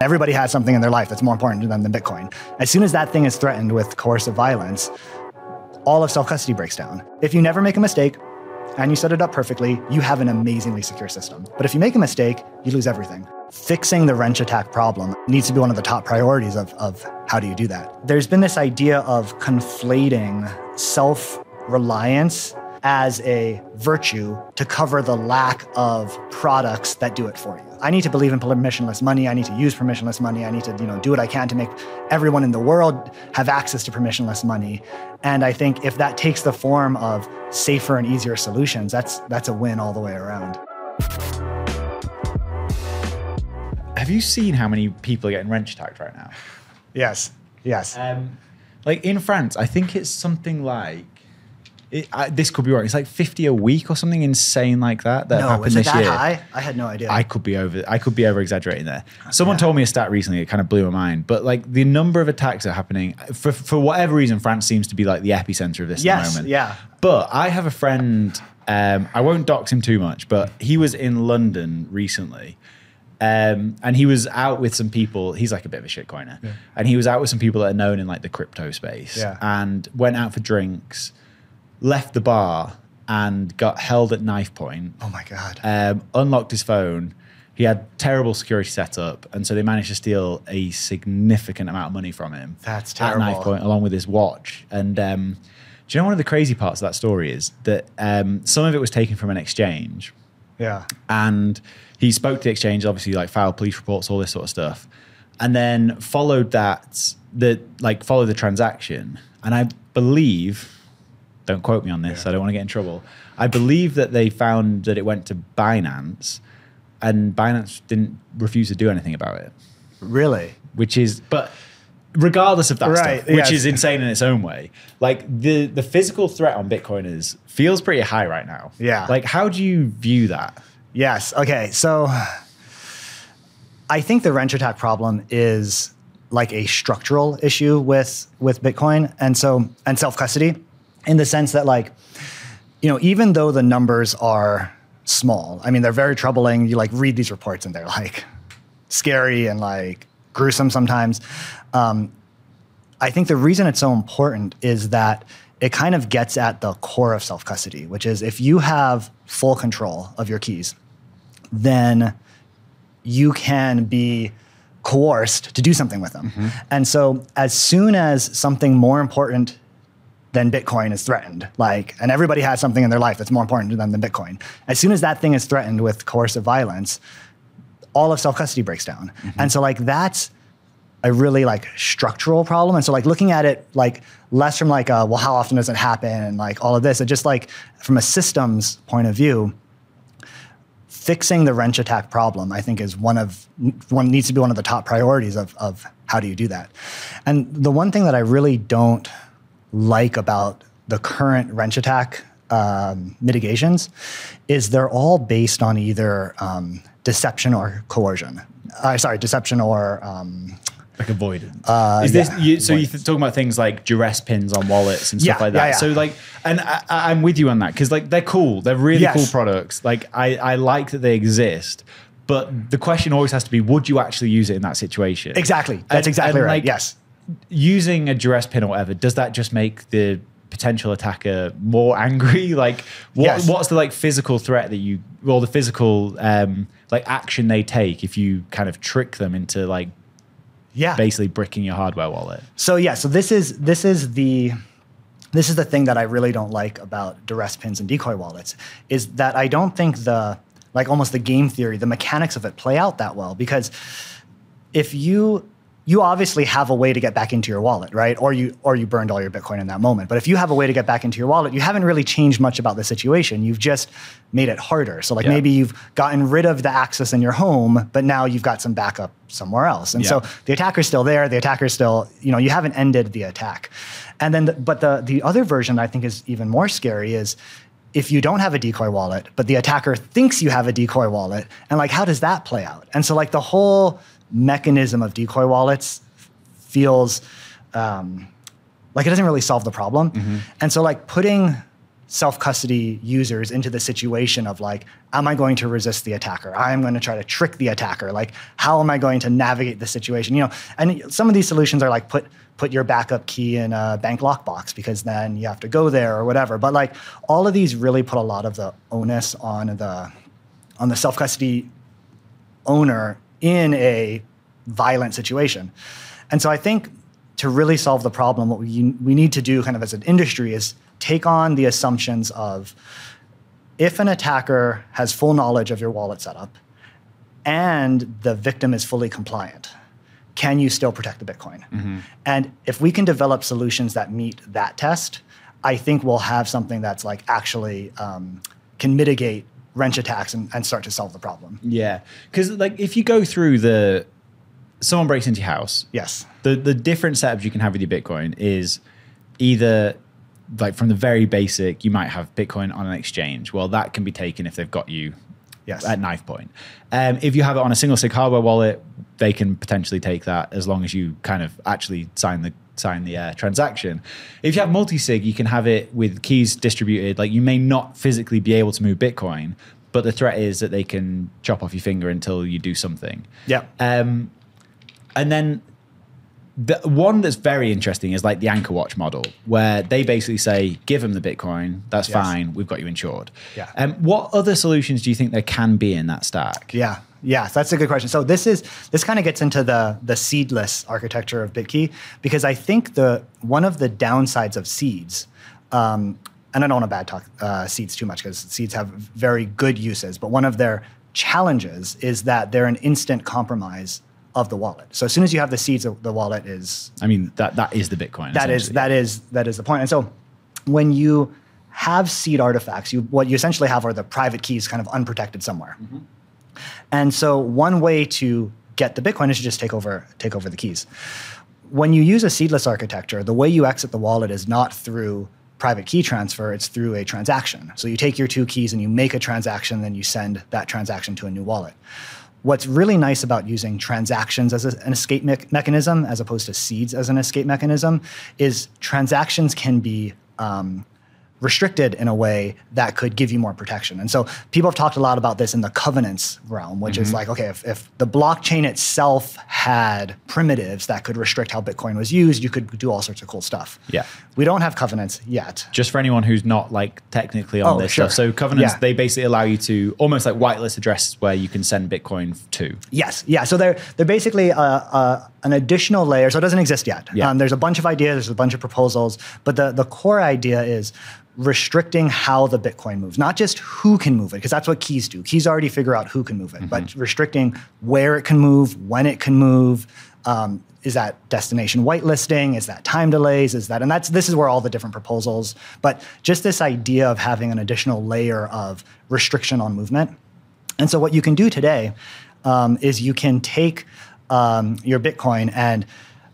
everybody has something in their life that's more important to them than Bitcoin. As soon as that thing is threatened with coercive violence, all of self-custody breaks down. If you never make a mistake and you set it up perfectly, you have an amazingly secure system. But if you make a mistake, you lose everything. Fixing the wrench attack problem needs to be one of the top priorities of how do you do that. There's been this idea of conflating self-reliance as a virtue to cover the lack of products that do it for you. I need to believe in permissionless money. I need to use permissionless money. I need to, do what I can to make everyone in the world have access to permissionless money. And I think if that takes the form of safer and easier solutions, that's a win all the way around. Have you seen how many people are getting wrench attacked right now? Yes. Like in France, I think it's something like, this could be wrong, it's like 50 a week or something insane like that happened this year. High? I had no idea. I could be over exaggerating there. Someone told me a stat recently, it kind of blew my mind. But like the number of attacks that are happening, for whatever reason, France seems to be like the epicenter of this at the moment. Yeah. But I have a friend, I won't dox him too much, but he was in London recently. And he was out with some people. He's like a bit of a shitcoiner. Yeah. And he was out with some people that are known in like the crypto space. Yeah. And went out for drinks, left the bar, and got held at knife point. Oh my God. Unlocked his phone. He had terrible security setup. And so they managed to steal a significant amount of money from him. That's terrible. At knife point, along with his watch. And do you know one of the crazy parts of that story is that some of it was taken from an exchange. Yeah. And he spoke to the exchange, obviously, like filed police reports, all this sort of stuff, and then followed the transaction. And I believe, don't quote me on this, I don't want to get in trouble. I believe that they found that it went to Binance, and Binance didn't refuse to do anything about it. Really? But regardless of that stuff, which is insane in its own way, like the physical threat on Bitcoiners feels pretty high right now. Yeah. Like, how do you view that? Yes. Okay. So I think the wrench attack problem is like a structural issue with Bitcoin and self-custody, in the sense that, like, even though the numbers are small, I mean, they're very troubling. You like read these reports and they're like scary and like gruesome sometimes. I think the reason it's so important is that it kind of gets at the core of self-custody, which is if you have full control of your keys, then you can be coerced to do something with them. Mm-hmm. And so as soon as something more important than Bitcoin is threatened, and everybody has something in their life that's more important to them than Bitcoin, as soon as that thing is threatened with coercive violence, all of self-custody breaks down. Mm-hmm. And so that's a really structural problem. And so looking at it less from well, how often does it happen and all of this, it just from a systems point of view, fixing the wrench attack problem, I think, is one needs to be one of the top priorities of how do you do that. And the one thing that I really don't like about the current wrench attack mitigations is they're all based on either deception or coercion. Deception or avoidance. You're talking about things like duress pins on wallets and stuff like that. Yeah. So and I'm with you on that, because they're cool. They're really cool products. I like that they exist, but the question always has to be, would you actually use it in that situation? Exactly. That's exactly right. Yes. Using a duress pin or whatever, does that just make the potential attacker more angry? What's the physical threat that or the physical action they take if you kind of trick them into basically bricking your hardware wallet? So this is the thing that I really don't like about duress pins and decoy wallets, is that I don't think almost the game theory, the mechanics of it play out that well, because if you obviously have a way to get back into your wallet, right? Or you burned all your Bitcoin in that moment. But if you have a way to get back into your wallet, you haven't really changed much about the situation. You've just made it harder. So maybe you've gotten rid of the access in your home, but now you've got some backup somewhere else. And so the attacker's still there. The attacker's still, you haven't ended the attack. And then, the other version I think is even more scary is if you don't have a decoy wallet, but the attacker thinks you have a decoy wallet, and how does that play out? And so the whole mechanism of decoy wallets feels it doesn't really solve the problem. Mm-hmm. And so putting self-custody users into the situation of like, am I going to resist the attacker? I'm going to try to trick the attacker. Like, how am I going to navigate the situation? And some of these solutions are like put your backup key in a bank lockbox because then you have to go there or whatever. But like all of these really put a lot of the onus on the self-custody owner in a violent situation. And so I think to really solve the problem, what we need to do kind of as an industry is take on the assumptions of if an attacker has full knowledge of your wallet setup and the victim is fully compliant, can you still protect the Bitcoin? Mm-hmm. And if we can develop solutions that meet that test, I think we'll have something that's like actually can mitigate wrench attacks and start to solve the problem. Yeah, because like if you go through someone breaks into your house. Yes. The different setups you can have with your Bitcoin is either like from the very basic, you might have Bitcoin on an exchange. Well, that can be taken if they've got you at knife point. If you have it on a single sig hardware wallet, they can potentially take that as long as you kind of actually sign the transaction. If you have multi-sig, you can have it with keys distributed. Like you may not physically be able to move Bitcoin, but the threat is that they can chop off your finger until you do something. Yeah. And then the one that's very interesting is like the Anchor Watch model, where they basically say, give them the Bitcoin, that's fine, we've got you insured. Yeah. What other solutions do you think there can be in that stack? Yeah, that's a good question. So this kind of gets into the seedless architecture of BitKey, because I think one of the downsides of seeds, and I don't want to bad talk seeds too much because seeds have very good uses, but one of their challenges is that they're an instant compromise of the wallet. So as soon as you have the seeds, the wallet is. I mean, that is the Bitcoin. That is the point. And so when you have seed artifacts, what you essentially have are the private keys kind of unprotected somewhere. Mm-hmm. And so one way to get the Bitcoin is to just take over the keys. When you use a seedless architecture, the way you exit the wallet is not through private key transfer, it's through a transaction. So you take your two keys and you make a transaction, then you send that transaction to a new wallet. What's really nice about using transactions as an escape mechanism as opposed to seeds as an escape mechanism is transactions can be restricted in a way that could give you more protection. And so people have talked a lot about this in the covenants realm, which is like, okay, if the blockchain itself had primitives that could restrict how Bitcoin was used, you could do all sorts of cool stuff. Yeah. We don't have covenants yet. Just for anyone who's not like technically on this stuff. So covenants, they basically allow you to almost like whitelist addresses where you can send Bitcoin to. Yes. Yeah. So they're basically an additional layer. So it doesn't exist yet. Yeah. There's a bunch of ideas, there's a bunch of proposals, but the core idea is restricting how the Bitcoin moves, not just who can move it, because that's what keys do. Keys already figure out who can move it, but restricting where it can move, when it can move. Is that destination whitelisting? Is that time delays? This is where all the different proposals, but just this idea of having an additional layer of restriction on movement. And so what you can do today is you can take your Bitcoin and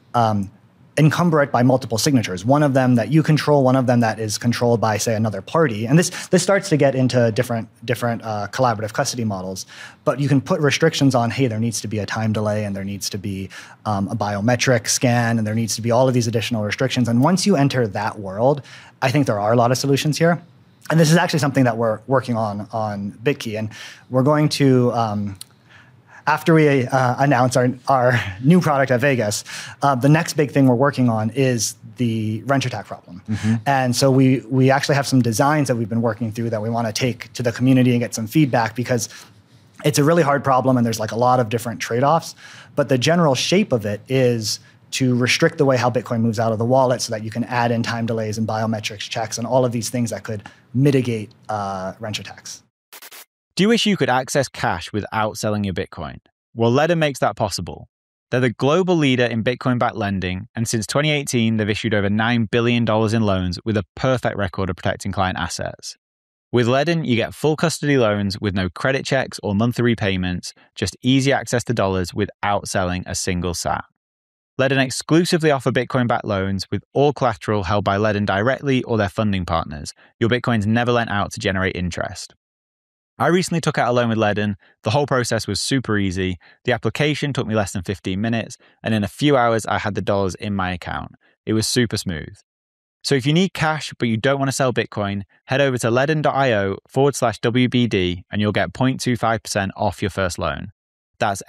encumber it by multiple signatures. One of them that you control, one of them that is controlled by, say, another party. And this starts to get into different collaborative custody models. But you can put restrictions on, hey, there needs to be a time delay, and there needs to be a biometric scan, and there needs to be all of these additional restrictions. And once you enter that world, I think there are a lot of solutions here. And this is actually something that we're working on BitKey. And we're going to after we announce our new product at Vegas, the next big thing we're working on is the wrench attack problem. And so we actually have some designs that we've been working through that we want to take to the community and get some feedback, because it's a really hard problem and there's like a lot of different trade-offs. But the general shape of it is to restrict the way how Bitcoin moves out of the wallet so that you can add in time delays and biometrics checks and all of these things that could mitigate wrench attacks. Do you wish you could access cash without selling your Bitcoin? Well, Ledn makes that possible. They're the global leader in Bitcoin-backed lending, and since 2018, they've issued over $9 billion in loans with a perfect record of protecting client assets. With Ledn, you get full custody loans with no credit checks or monthly repayments, just easy access to dollars without selling a single sat. Ledn exclusively offer Bitcoin-backed loans with all collateral held by Ledn directly or their funding partners. Your Bitcoin's never lent out to generate interest. I recently took out a loan with Ledn. The whole process was super easy. The application took me less than 15 minutes, and in a few hours, I had the dollars in my account. It was super smooth. So if you need cash, but you don't want to sell Bitcoin, head over to ledn.io/WBD and you'll get 0.25% off your first loan. That's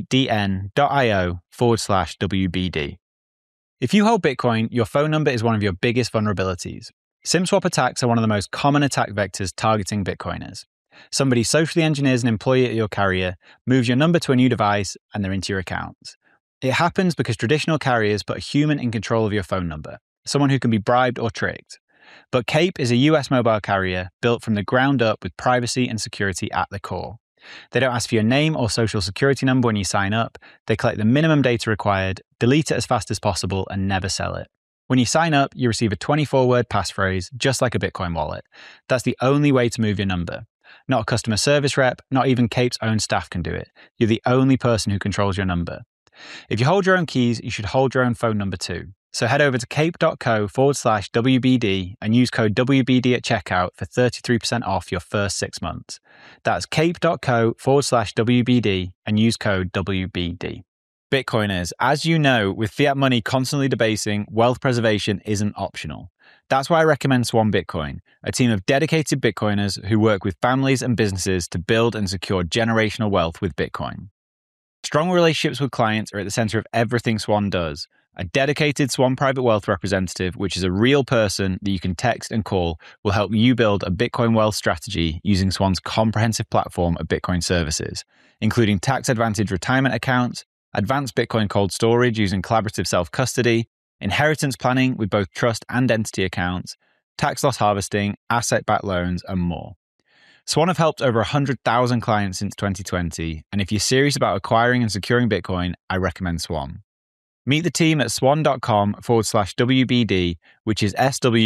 ledn.io/WBD. If you hold Bitcoin, your phone number is one of your biggest vulnerabilities. SIM-swap attacks are one of the most common attack vectors targeting Bitcoiners. Somebody socially engineers an employee at your carrier, moves your number to a new device, and they're into your accounts. It happens because traditional carriers put a human in control of your phone number, someone who can be bribed or tricked. But Cape is a US mobile carrier built from the ground up with privacy and security at the core. They don't ask for your name or social security number when you sign up. They collect the minimum data required, delete it as fast as possible, and never sell it. When you sign up, you receive a 24-word passphrase, just like a Bitcoin wallet. That's the only way to move your number. Not a customer service rep, not even Cape's own staff can do it. You're the only person who controls your number. If you hold your own keys, you should hold your own phone number too. So head over to cape.co/WBD and use code WBD at checkout for 33% off your first 6 months. That's cape.co/WBD and use code WBD. Bitcoiners, as you know, with fiat money constantly debasing, wealth preservation isn't optional. That's why I recommend Swan Bitcoin, a team of dedicated Bitcoiners who work with families and businesses to build and secure generational wealth with Bitcoin. Strong relationships with clients are at the center of everything Swan does. A dedicated Swan Private Wealth representative, which is a real person that you can text and call, will help you build a Bitcoin wealth strategy using Swan's comprehensive platform of Bitcoin services, including tax-advantaged retirement accounts, advanced Bitcoin cold storage using collaborative self-custody, inheritance planning with both trust and entity accounts, tax loss harvesting, asset-backed loans, and more. Swan have helped over 100,000 clients since 2020, and if you're serious about acquiring and securing Bitcoin, I recommend Swan. Meet the team at swan.com/WBD, which is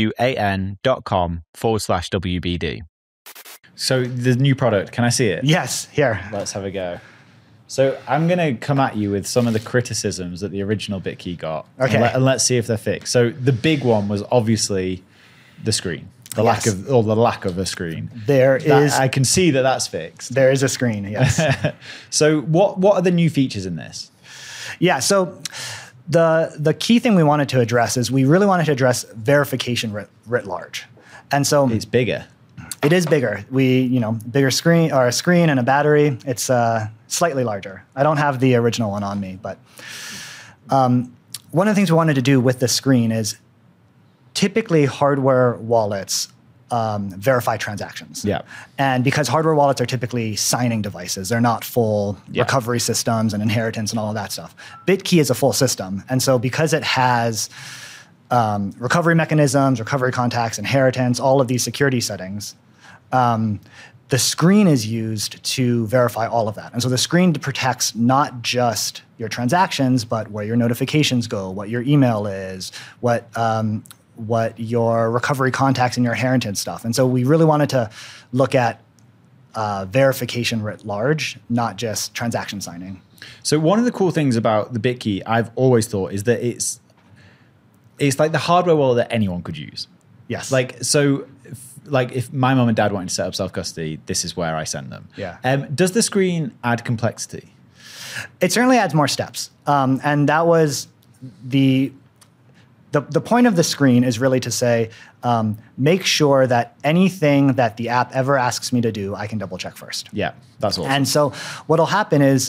swan.com/WBD. So the new product, can I see it? Yes, here. Let's have a go. So I'm going to come at you with some of the criticisms that the original BitKey got. Okay. And let's see if they're fixed. So the big one was obviously the screen. The lack of a screen. I can see that that's fixed. There is a screen, yes. So what are the new features in this? Yeah, so the key thing we wanted to address is we really wanted to address verification writ large. And so it's bigger. It is bigger. Bigger screen or a screen and a battery. It's slightly larger. I don't have the original one on me, but one of the things we wanted to do with the screen is typically hardware wallets verify transactions. Yeah. And because hardware wallets are typically signing devices, they're not full recovery systems and inheritance and all of that stuff. BitKey is a full system. And so because it has recovery mechanisms, recovery contacts, inheritance, all of these security settings, the screen is used to verify all of that. And so the screen protects not just your transactions, but where your notifications go, what your email is, what your recovery contacts and your inheritance stuff. And so we really wanted to look at verification writ large, not just transaction signing. So one of the cool things about the BitKey, I've always thought, is that it's like the hardware wallet that anyone could use. Yes. If my mom and dad wanted to set up self-custody, this is where I send them. Yeah. Does the screen add complexity? It certainly adds more steps. And that was the point of the screen is really to say, make sure that anything that the app ever asks me to do, I can double check first. Yeah, that's awesome. And so what'll happen is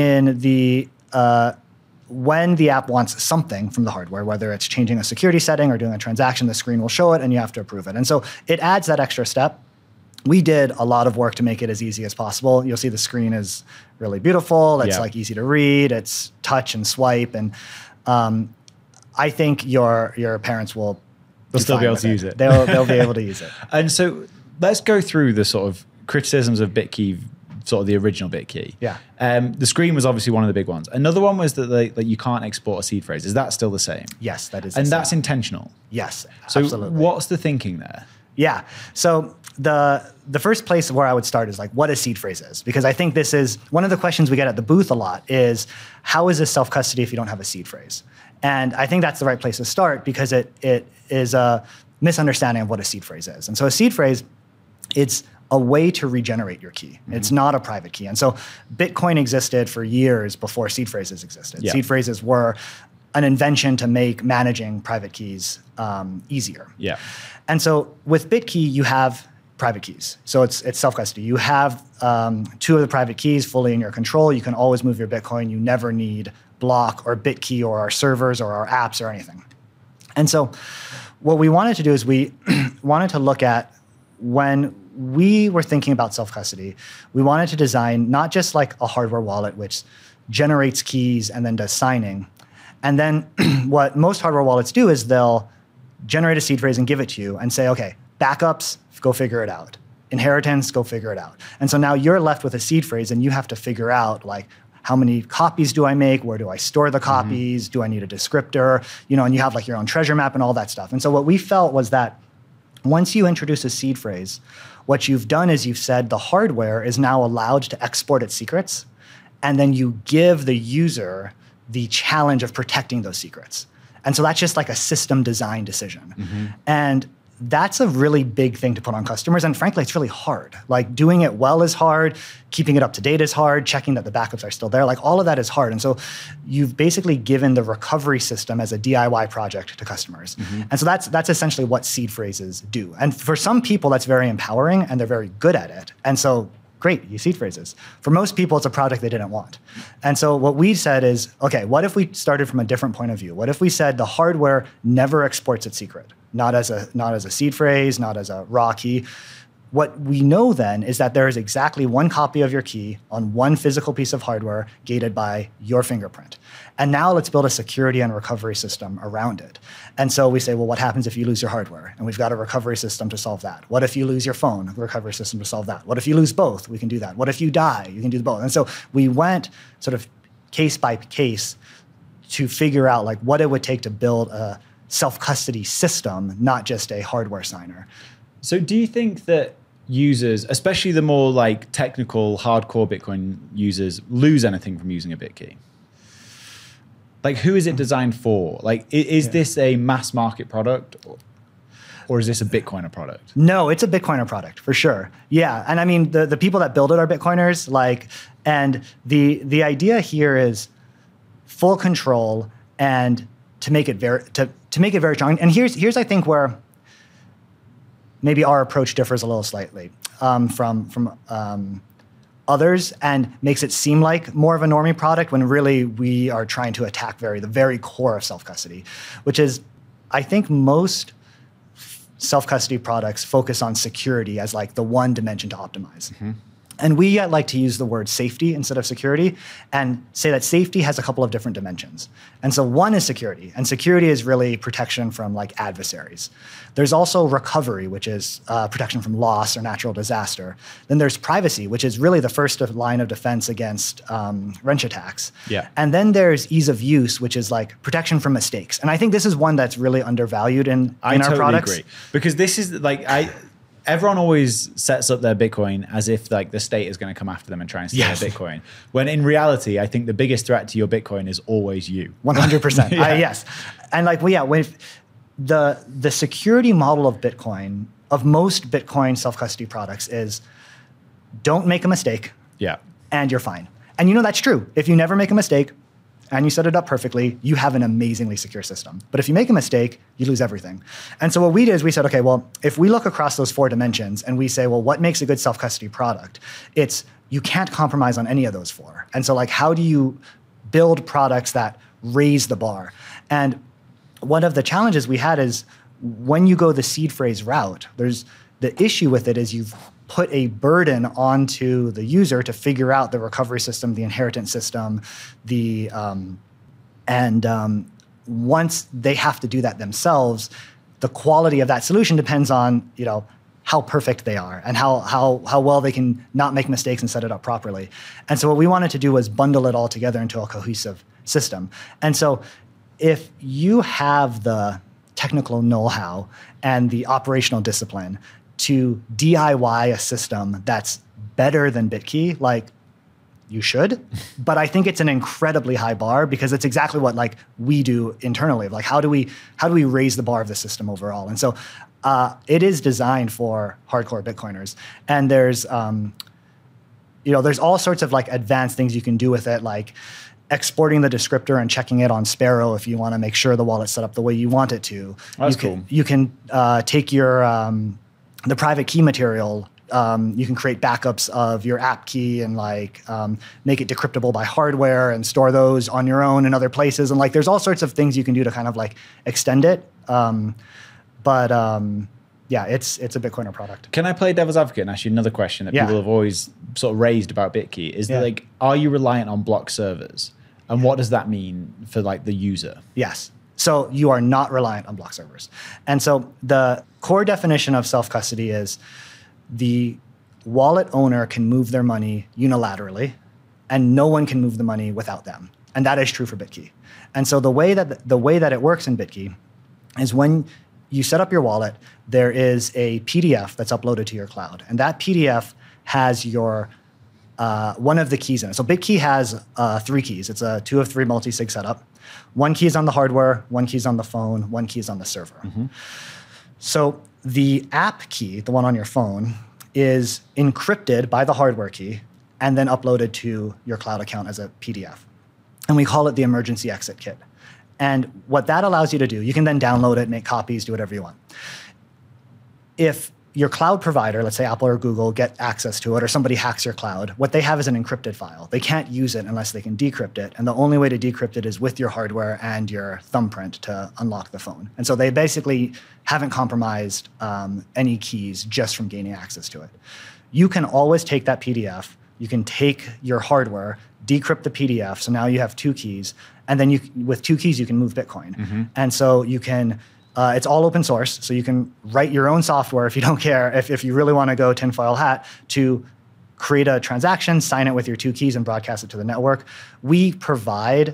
when the app wants something from the hardware, whether it's changing a security setting or doing a transaction, the screen will show it and you have to approve it. And so it adds that extra step. We did a lot of work to make it as easy as possible. You'll see the screen is really beautiful. It's easy to read. It's touch and swipe. And I think your parents will still be able to use it. They'll be able to use it. And so let's go through the sort of criticisms of BitKey, sort of the original BitKey. Yeah. The screen was obviously one of the big ones. Another one was that you can't export a seed phrase. Is that still the same? Yes, that is. And that's intentional. Yes, so absolutely. What's the thinking there? Yeah. So the first place where I would start is what a seed phrase is, because I think this is one of the questions we get at the booth a lot is, how is this self-custody if you don't have a seed phrase? And I think that's the right place to start, because it is a misunderstanding of what a seed phrase is. And so a seed phrase, it's a way to regenerate your key. Mm-hmm. It's not a private key. And so Bitcoin existed for years before seed phrases existed. Yeah. Seed phrases were an invention to make managing private keys easier. Yeah. And so with Bitkey, you have private keys. So it's self-custody. You have 2 of the private keys fully in your control. You can always move your Bitcoin. You never need Block or Bitkey or our servers or our apps or anything. And so what we wanted to do is we wanted to look at, when we were thinking about self-custody, we wanted to design not just like a hardware wallet which generates keys and then does signing. And then what most hardware wallets do is they'll generate a seed phrase and give it to you and say, okay, backups, go figure it out. Inheritance, go figure it out. And so now you're left with a seed phrase and you have to figure out, like, how many copies do I make? Where do I store the copies? Do I need a descriptor? And you have like your own treasure map and all that stuff. And so what we felt was that once you introduce a seed phrase, what you've done is you've said the hardware is now allowed to export its secrets, and then you give the user the challenge of protecting those secrets. And so that's just like a system design decision. And that's a really big thing to put on customers. And frankly, it's really hard. Like, doing it well is hard. Keeping it up to date is hard. Checking that the backups are still there. Like, all of that is hard. And so you've basically given the recovery system as a DIY project to customers. And so that's essentially what seed phrases do. And for some people, that's very empowering and they're very good at it. And so great, you seed phrases. For most people, it's a project they didn't want. And so what we said is, okay, what if we started from a different point of view? What if we said the hardware never exports its secret? Not as a seed phrase, not as a raw key. What we know then is that there is exactly one copy of your key on one physical piece of hardware gated by your fingerprint. And now let's build a security and recovery system around it. And so we say, well, what happens if you lose your hardware? And we've got a recovery system to solve that. What if you lose your phone? A recovery system to solve that. What if you lose both? We can do that. What if you die? You can do both. And so we went sort of case by case to figure out like what it would take to build a self-custody system, not just a hardware signer. So do you think that users, especially the more like technical, hardcore Bitcoin users, lose anything from using a Bitkey? Like, who is it designed for? Like, is this a mass market product, or is this a Bitcoiner product? No, it's a Bitcoiner product for sure. Yeah, and I mean the people that build it are Bitcoiners. Like, and the idea here is full control and to make it very strong. And here's I think where maybe our approach differs a little slightly from others and makes it seem like more of a normie product when really we are trying to attack the very core of self-custody, which is, I think most self-custody products focus on security as like the one dimension to optimize. And we like to use the word safety instead of security and say that safety has a couple of different dimensions. And so one is security, and security is really protection from like adversaries. There's also recovery, which is protection from loss or natural disaster. Then there's privacy, which is really the first line of defense against wrench attacks. Yeah. And then there's ease of use, which is like protection from mistakes. And I think this is one that's really undervalued in our products. I totally agree. Because this is like, everyone always sets up their Bitcoin as if like the state is going to come after them and try and steal their Bitcoin. When in reality, I think the biggest threat to your Bitcoin is always you. 100%. Yes. And like, when the security model of Bitcoin, of most Bitcoin self-custody products, is don't make a mistake. Yeah. And you're fine. And that's true. If you never make a mistake and you set it up perfectly, you have an amazingly secure system. But if you make a mistake, you lose everything. And so what we did is we said, okay, well, if we look across those 4 dimensions and we say, well, what makes a good self-custody product? It's you can't compromise on any of those 4. And so like, how do you build products that raise the bar? And one of the challenges we had is when you go the seed phrase route, there's the issue with it is you've put a burden onto the user to figure out the recovery system, the inheritance system, once they have to do that themselves, the quality of that solution depends on how perfect they are and how well they can not make mistakes and set it up properly. And so what we wanted to do was bundle it all together into a cohesive system. And so if you have the technical know-how and the operational discipline to DIY a system that's better than Bitkey, like, you should. But I think it's an incredibly high bar because it's exactly what like we do internally. Like, how do we raise the bar of the system overall? And so it is designed for hardcore Bitcoiners. And there's there's all sorts of like advanced things you can do with it, like. exporting the descriptor and checking it on Sparrow if you want to make sure the wallet's set up the way you want it to. That's you cool. You can take your the private key material. You can create backups of your app key and like make it decryptable by hardware and store those on your own in other places. And like there's all sorts of things you can do to kind of like extend it. Yeah, it's a Bitcoiner product. Can I play devil's advocate and ask you another question that Yeah. people have always sort of raised about BitKey? Is that like, are you reliant on block servers? And what does that mean for like the user? Yes. So you are not reliant on block servers. And so the core definition of self-custody is the wallet owner can move their money unilaterally and no one can move the money without them. And that is true for BitKey. And so the way that it works in BitKey is when you set up your wallet, there is a PDF that's uploaded to your cloud. And that PDF has your one of the keys in it. So BitKey has 3 keys. It's a 2 of 3 multi-sig setup. 1 key is on the hardware, 1 key is on the phone, 1 key is on the server. Mm-hmm. So the app key, the one on your phone, is encrypted by the hardware key and then uploaded to your cloud account as a PDF. And we call it the emergency exit kit. And what that allows you to do, you can then download it, make copies, do whatever you want. If your cloud provider, let's say Apple or Google, get access to it or somebody hacks your cloud, what they have is an encrypted file. They can't use it unless they can decrypt it. And the only way to decrypt it is with your hardware and your thumbprint to unlock the phone. And so they basically haven't compromised any keys just from gaining access to it. You can always take that PDF, you can take your hardware, decrypt the PDF, so now you have 2 keys, and then with 2 keys you can move Bitcoin. Mm-hmm. And so you can, it's all open source, so you can write your own software if you don't care, if you really want to go tinfoil hat, to create a transaction, sign it with your 2 keys, and broadcast it to the network. We provide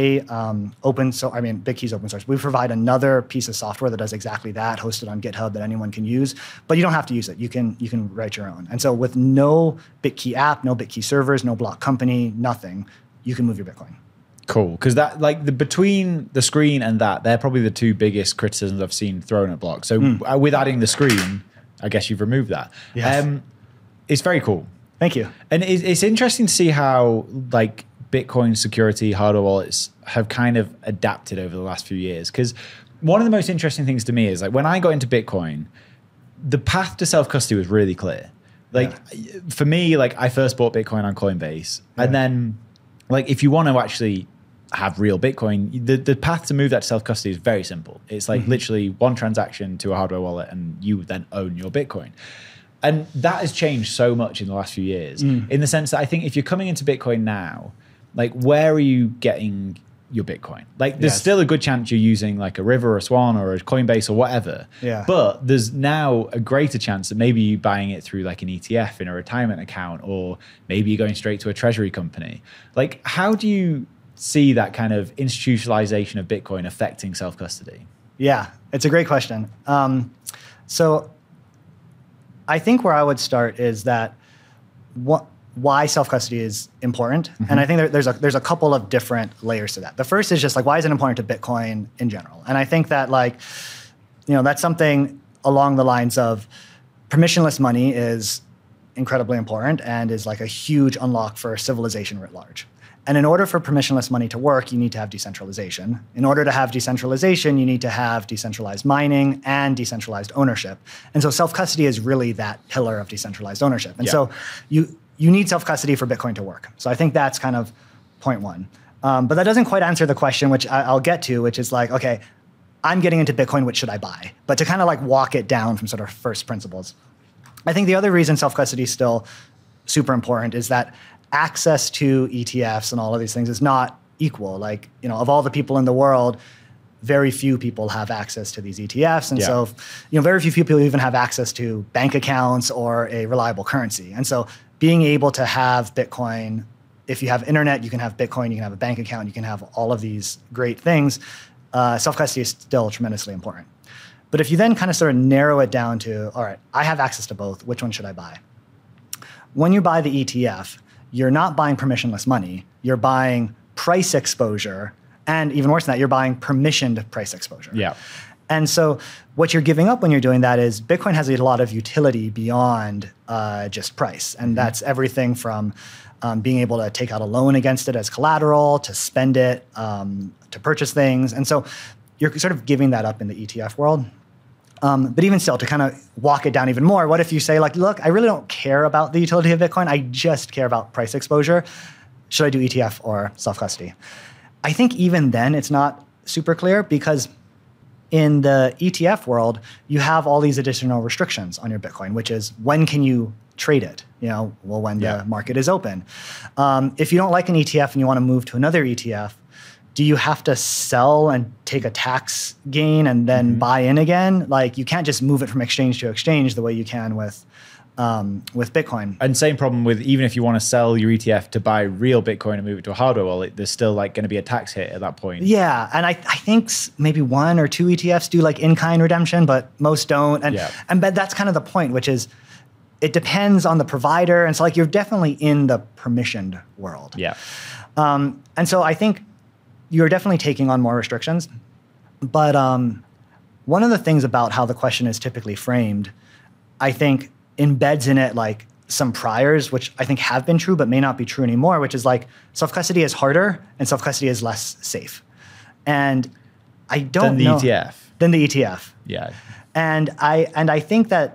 BitKey's open source. We provide another piece of software that does exactly that, hosted on GitHub that anyone can use, but you don't have to use it. You can write your own. And so with no BitKey app, no BitKey servers, no block company, nothing, you can move your Bitcoin. Cool, because that like between the screen and that, they're probably the 2 biggest criticisms I've seen thrown at Block. So with adding the screen, I guess you've removed that. Yes. It's very cool. Thank you. And it's interesting to see how like Bitcoin security hardware wallets have kind of adapted over the last few years. Because one of the most interesting things to me is like when I got into Bitcoin, the path to self-custody was really clear. Like for me, like I first bought Bitcoin on Coinbase, and then like if you want to actually have real Bitcoin, the path to move that to self-custody is very simple. It's like literally one transaction to a hardware wallet and you then own your Bitcoin. And that has changed so much in the last few years in the sense that I think if you're coming into Bitcoin now, like where are you getting your Bitcoin? Like there's still a good chance you're using like a River or a Swan or a Coinbase or whatever. Yeah. But there's now a greater chance that maybe you're buying it through like an ETF in a retirement account, or maybe you're going straight to a treasury company. Like how do you see that kind of institutionalization of Bitcoin affecting self-custody? Yeah, it's a great question. So I think where I would start is that why self-custody is important. And I think there's a couple of different layers to that. The first is just like, why is it important to Bitcoin in general? And I think that like, that's something along the lines of permissionless money is incredibly important and is like a huge unlock for civilization writ large. And in order for permissionless money to work, you need to have decentralization. In order to have decentralization, you need to have decentralized mining and decentralized ownership. And so self-custody is really that pillar of decentralized ownership. And so you need self-custody for Bitcoin to work. So I think that's kind of point one. But that doesn't quite answer the question, which I'll get to, which is like, okay, I'm getting into Bitcoin, what should I buy? But to kind of like walk it down from sort of first principles. I think the other reason self-custody is still super important is that access to ETFs and all of these things is not equal. Like, of all the people in the world, very few people have access to these ETFs. And so, very few people even have access to bank accounts or a reliable currency. And so being able to have Bitcoin, if you have internet, you can have Bitcoin, you can have a bank account, you can have all of these great things. Self-custody is still tremendously important. But if you then kind of sort of narrow it down to, all right, I have access to both, which one should I buy? When you buy the ETF, you're not buying permissionless money, you're buying price exposure, and even worse than that, you're buying permissioned price exposure. Yeah. And so what you're giving up when you're doing that is Bitcoin has a lot of utility beyond just price. And that's everything from being able to take out a loan against it as collateral, to spend it, to purchase things. And so you're sort of giving that up in the ETF world. But even still, to kind of walk it down even more, what if you say, like, look, I really don't care about the utility of Bitcoin. I just care about price exposure. Should I do ETF or self-custody? I think even then it's not super clear, because in the ETF world, you have all these additional restrictions on your Bitcoin, which is when can you trade it? When the market is open. If you don't like an ETF and you want to move to another ETF, do you have to sell and take a tax gain and then buy in again? Like, you can't just move it from exchange to exchange the way you can with Bitcoin. And same problem with, even if you want to sell your ETF to buy real Bitcoin and move it to a hardware wallet, there's still like going to be a tax hit at that point. Yeah, and I think maybe 1 or 2 ETFs do like in-kind redemption, but most don't. But that's kind of the point, which is it depends on the provider. And so like you're definitely in the permissioned world. Yeah. And so I think you're definitely taking on more restrictions. But one of the things about how the question is typically framed, I think embeds in it like some priors, which I think have been true but may not be true anymore, which is like self-custody is harder and self-custody is less safe. And I don't know. Than the ETF. Yeah. And I think that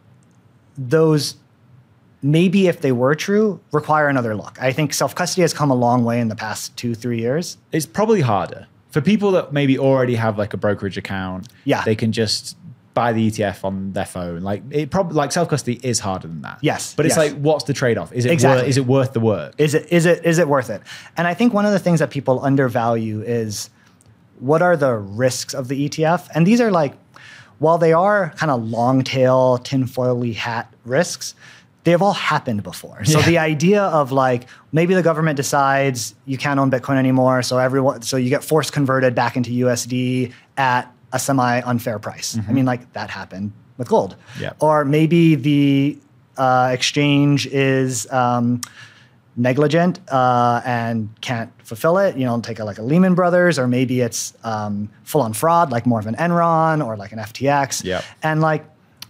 those, maybe if they were true, require another look. I think self-custody has come a long way in the past 2-3 years. It's probably harder. For people that maybe already have like a brokerage account, they can just buy the ETF on their phone. Like, it probably, like, self-custody is harder than that. Yes. But it's like, what's the trade-off? Is it is it worth the work? Is it worth it? And I think one of the things that people undervalue is what are the risks of the ETF? And these are like, while they are kind of long tail, tinfoil-y hat risks, they have all happened before. So the idea of like, maybe the government decides you can't own Bitcoin anymore, so you get force converted back into USD at a semi-unfair price. I mean, like, that happened with gold. Yeah. Or maybe the exchange is negligent and can't fulfill it. Take a Lehman Brothers, or maybe it's full-on fraud, like more of an Enron or like an FTX. Yeah. And like,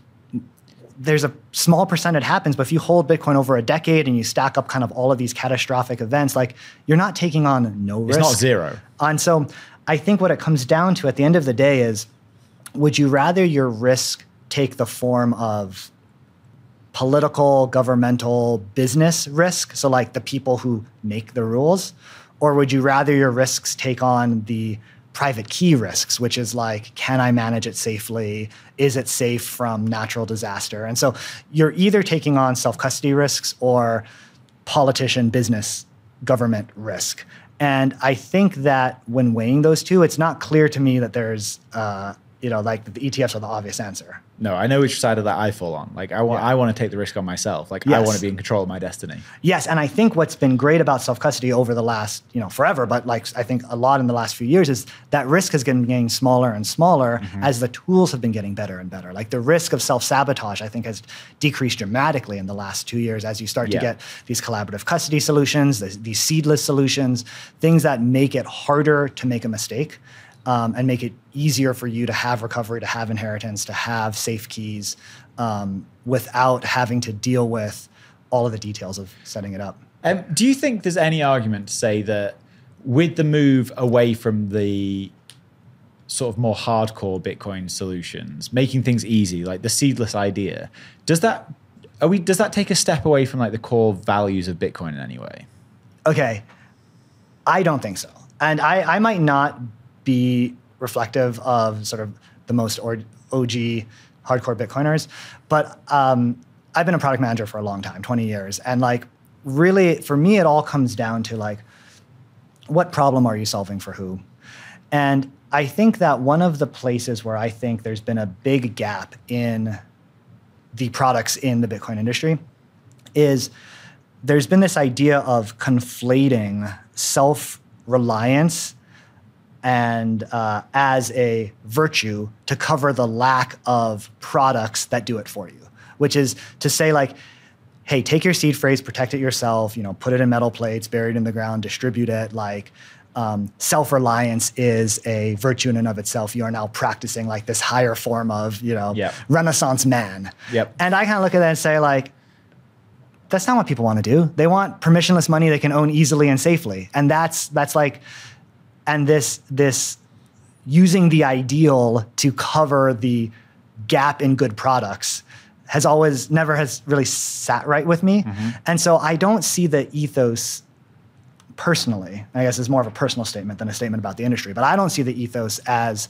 there's a small percent it happens, but if you hold Bitcoin over a decade and you stack up kind of all of these catastrophic events, like, you're not taking on no risk. It's not zero. And so I think what it comes down to at the end of the day is, would you rather your risk take the form of political, governmental, business risk, so like the people who make the rules, or would you rather your risks take on the private key risks, which is like, can I manage it safely? Is it safe from natural disaster? And so you're either taking on self-custody risks or politician, business, government risk. And I think that when weighing those two, it's not clear to me that there's, like the ETFs are the obvious answer. No, I know which side of that I fall on. Like, I want to take the risk on myself. Like, I want to be in control of my destiny. Yes, and I think what's been great about self-custody over the last, forever, but like I think a lot in the last few years, is that risk has been getting smaller and smaller as the tools have been getting better and better. Like, the risk of self-sabotage, I think, has decreased dramatically in the last 2 years as you start to get these collaborative custody solutions, these seedless solutions, things that make it harder to make a mistake. And make it easier for you to have recovery, to have inheritance, to have safe keys, without having to deal with all of the details of setting it up. Do you think there's any argument to say that with the move away from the sort of more hardcore Bitcoin solutions, making things easy, like the seedless idea, does that take a step away from like the core values of Bitcoin in any way? Okay, I don't think so. And I might not be reflective of sort of the most OG hardcore Bitcoiners, but I've been a product manager for a long time, 20 years. And like, really, for me, it all comes down to like, what problem are you solving for who? And I think that one of the places where I think there's been a big gap in the products in the Bitcoin industry is there's been this idea of conflating self-reliance and as a virtue to cover the lack of products that do it for you, which is to say like, hey, take your seed phrase, protect it yourself, put it in metal plates, bury it in the ground, distribute it. Like, self-reliance is a virtue in and of itself. You are now practicing like this higher form of, Renaissance man. Yep. And I kind of look at that and say like, that's not what people want to do. They want permissionless money they can own easily and safely. And that's like, and this using the ideal to cover the gap in good products never has really sat right with me. And so I don't see the ethos personally, I guess it's more of a personal statement than a statement about the industry, but I don't see the ethos as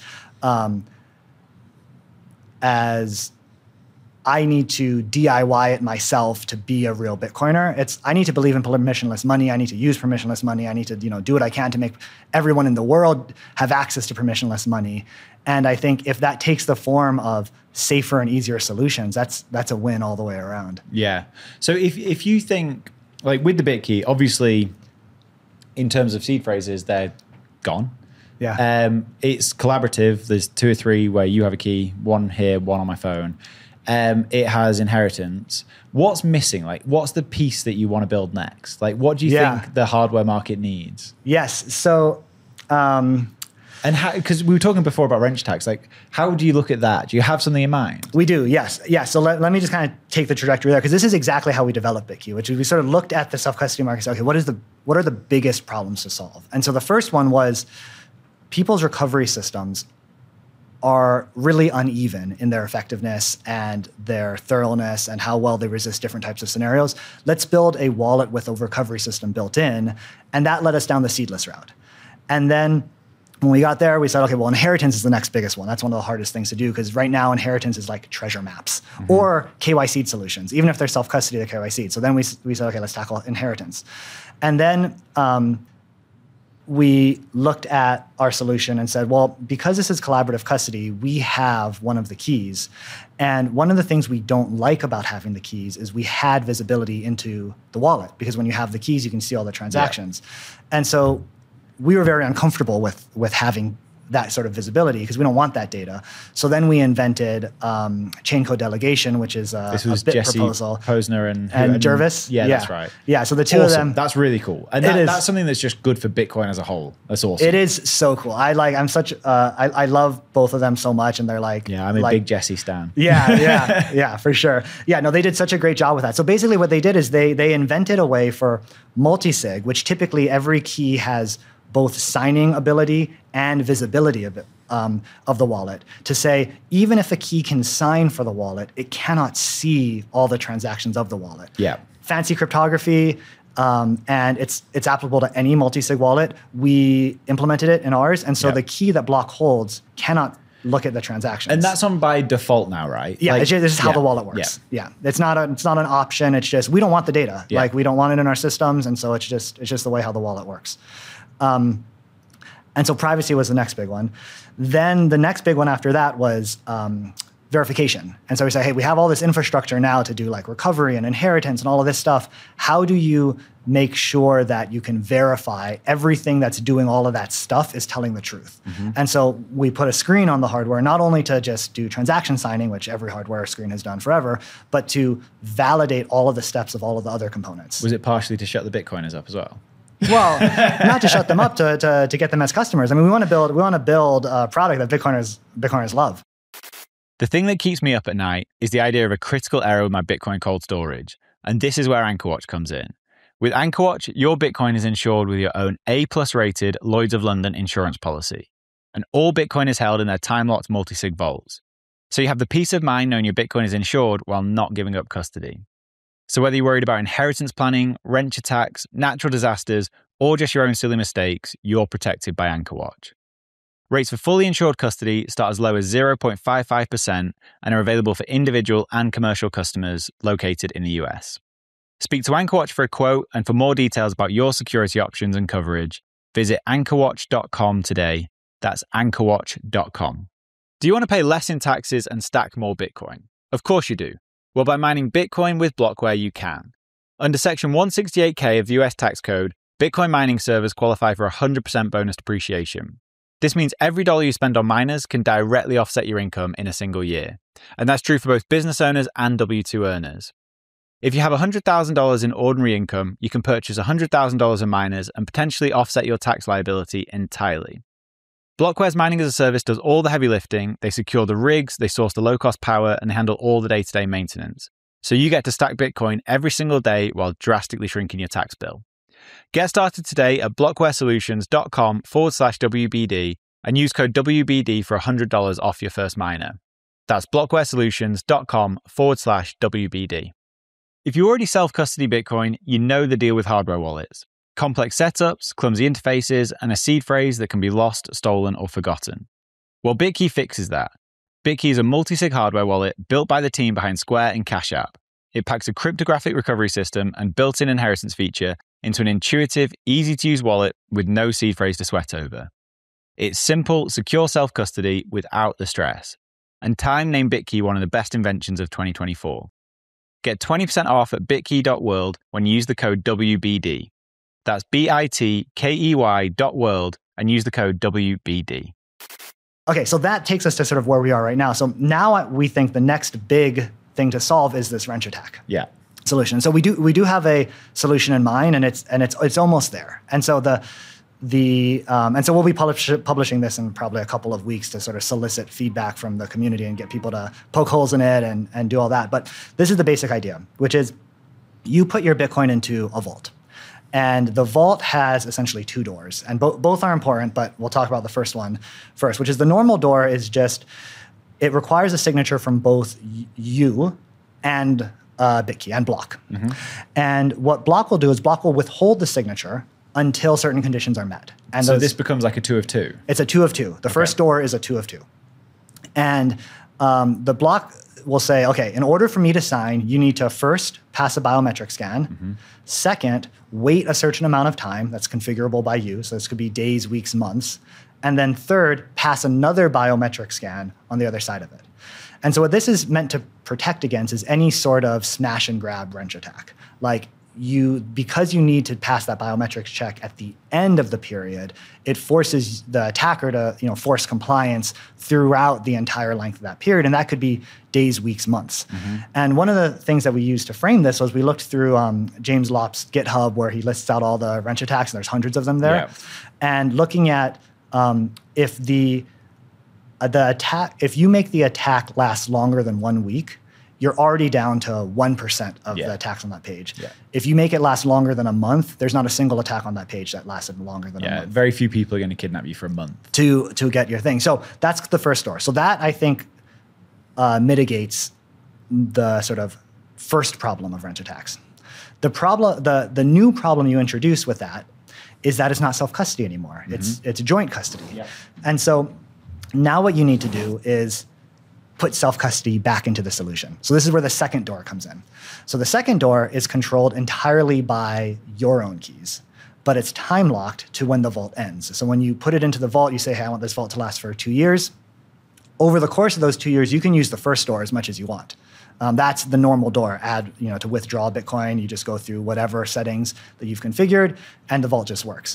I need to DIY it myself to be a real Bitcoiner. I need to believe in permissionless money. I need to use permissionless money. I need to, do what I can to make everyone in the world have access to permissionless money. And I think if that takes the form of safer and easier solutions, that's a win all the way around. Yeah. So if you think, like with the BitKey, obviously in terms of seed phrases, they're gone. Yeah. It's collaborative. There's 2 or 3 where you have a key, one here, one on my phone. It has inheritance. What's missing? Like, what's the piece that you want to build next? Like, what do you think the hardware market needs? Yes. So, and how, because we were talking before about wrench attacks, like how do you look at that? Do you have something in mind? We do, yes. Yeah, so let me just kind of take the trajectory there, because this is exactly how we developed BitKey, which is we sort of looked at the self-custody market and said, okay, what are the biggest problems to solve? And so the first one was people's recovery systems are really uneven in their effectiveness and their thoroughness and how well they resist different types of scenarios. Let's build a wallet with a recovery system built in, and that led us down the seedless route. And then when we got there, we said, okay, well, inheritance is the next biggest one. That's one of the hardest things to do, because right now inheritance is like treasure maps or KYC solutions. Even if they're self-custody, they're KYC. So then we said, okay, let's tackle inheritance. And then we looked at our solution and said, well, because this is collaborative custody, we have one of the keys. And one of the things we don't like about having the keys is we had visibility into the wallet, because when you have the keys, you can see all the transactions. Yeah. And so we were very uncomfortable with having that sort of visibility, because we don't want that data. So then we invented chain code delegation, which is a bit Jesse proposal. Posner and Jervis. Yeah, that's right. Yeah, so the two of them. That's really cool. And that's something that's just good for Bitcoin as a whole. That's awesome. It is so cool. I love both of them so much, and they're like. Yeah, I'm a big Jesse stan. Yeah, for sure. Yeah, no, they did such a great job with that. So basically what they did is they invented a way for multi-sig, which typically every key has both signing ability and visibility of the wallet, to say, even if a key can sign for the wallet, it cannot see all the transactions of the wallet. Yeah. Fancy cryptography, and it's applicable to any multi-sig wallet. We implemented it in ours, and so the key that Block holds cannot look at the transactions. And that's on by default now, right? Yeah, this is how the wallet works. Yeah. It's not an option. It's just, we don't want the data. Yeah. Like, we don't want it in our systems, and so it's just the way how the wallet works. And so privacy was the next big one. Then the next big one after that was verification. And so we say, hey, we have all this infrastructure now to do like recovery and inheritance and all of this stuff. How do you make sure that you can verify everything that's doing all of that stuff is telling the truth? And so we put a screen on the hardware, not only to just do transaction signing, which every hardware screen has done forever, but to validate all of the steps of all of the other components. Was it partially to shut the Bitcoiners up as well? Well, not to shut them up, to get them as customers. I mean, we want to build a product that Bitcoiners love. The thing that keeps me up at night is the idea of a critical error with my Bitcoin cold storage. And this is where AnchorWatch comes in. With AnchorWatch, your Bitcoin is insured with your own A+ rated Lloyd's of London insurance policy. And all Bitcoin is held in their time-locked multi-sig vaults. So you have the peace of mind knowing your Bitcoin is insured while not giving up custody. So whether you're worried about inheritance planning, wrench attacks, natural disasters, or just your own silly mistakes, you're protected by AnchorWatch. Rates for fully insured custody start as low as 0.55% and are available for individual and commercial customers located in the US. Speak to AnchorWatch for a quote, and for more details about your security options and coverage, visit anchorwatch.com today. That's anchorwatch.com. Do you want to pay less in taxes and stack more Bitcoin? Of course you do. Well, by mining Bitcoin with Blockware, you can. Under Section 168K of the US tax code, Bitcoin mining servers qualify for 100% bonus depreciation. This means every dollar you spend on miners can directly offset your income in a single year. And that's true for both business owners and W-2 earners. If you have $100,000 in ordinary income, you can purchase $100,000 in miners and potentially offset your tax liability entirely. Blockware's mining as a service does all the heavy lifting. They secure the rigs, they source the low-cost power, and they handle all the day-to-day maintenance. So you get to stack Bitcoin every single day while drastically shrinking your tax bill. Get started today at blockwaresolutions.com/WBD and use code WBD for $100 off your first miner. That's blockwaresolutions.com/WBD. If you already self-custody Bitcoin, you know the deal with hardware wallets. Complex setups, clumsy interfaces, and a seed phrase that can be lost, stolen, or forgotten. Well, Bitkey fixes that. Bitkey is a multi-sig hardware wallet built by the team behind Square and Cash App. It packs a cryptographic recovery system and built-in inheritance feature into an intuitive, easy-to-use wallet with no seed phrase to sweat over. It's simple, secure self-custody without the stress. And Time named Bitkey one of the best inventions of 2024. Get 20% off at bitkey.world when you use the code WBD. That's bitkey.world and use the code WBD. Okay, so that takes us to sort of where we are right now. So now we think the next big thing to solve is this wrench attack solution. So we do have a solution in mind, and it's almost there. And so and so we'll be publishing this in probably a couple of weeks to sort of solicit feedback from the community and get people to poke holes in it and do all that. But this is the basic idea, which is you put your Bitcoin into a vault. And the vault has essentially two doors. And both are important, but we'll talk about the first one first, which is the normal door is just, it requires a signature from both you and Bitkey and Block. Mm-hmm. And what Block will do is Block will withhold the signature until certain conditions are met. And so this becomes like a 2 of 2? It's a 2 of 2. The first door is a 2 of 2. And the Block will say, okay, in order for me to sign, you need to first pass a biometric scan. Mm-hmm. Second, wait a certain amount of time that's configurable by you. So this could be days, weeks, months. And then third, pass another biometric scan on the other side of it. And so what this is meant to protect against is any sort of smash and grab wrench attack. Like because you need to pass that biometrics check at the end of the period, it forces the attacker to force compliance throughout the entire length of that period. And that could be days, weeks, months. Mm-hmm. And one of the things that we used to frame this was we looked through James Lopp's GitHub, where he lists out all the wrench attacks, and there's hundreds of them there. Yeah. And looking at if the attack, if you make the attack last longer than 1 week, you're already down to 1% of the attacks on that page. Yeah. If you make it last longer than a month, there's not a single attack on that page that lasted longer than a month. Very few people are going to kidnap you for a month. To get your thing. So that's the first door. So that, I think, mitigates the sort of first problem of wrench attacks. The new problem you introduce with that is that it's not self-custody anymore. Mm-hmm. It's joint custody. Yeah. And so now what you need to do is put self-custody back into the solution. So this is where the second door comes in. So the second door is controlled entirely by your own keys, but it's time locked to when the vault ends. So when you put it into the vault, you say, hey, I want this vault to last for 2 years. Over the course of those 2 years, you can use the first door as much as you want. That's the normal door. To withdraw Bitcoin, you just go through whatever settings that you've configured, and the vault just works.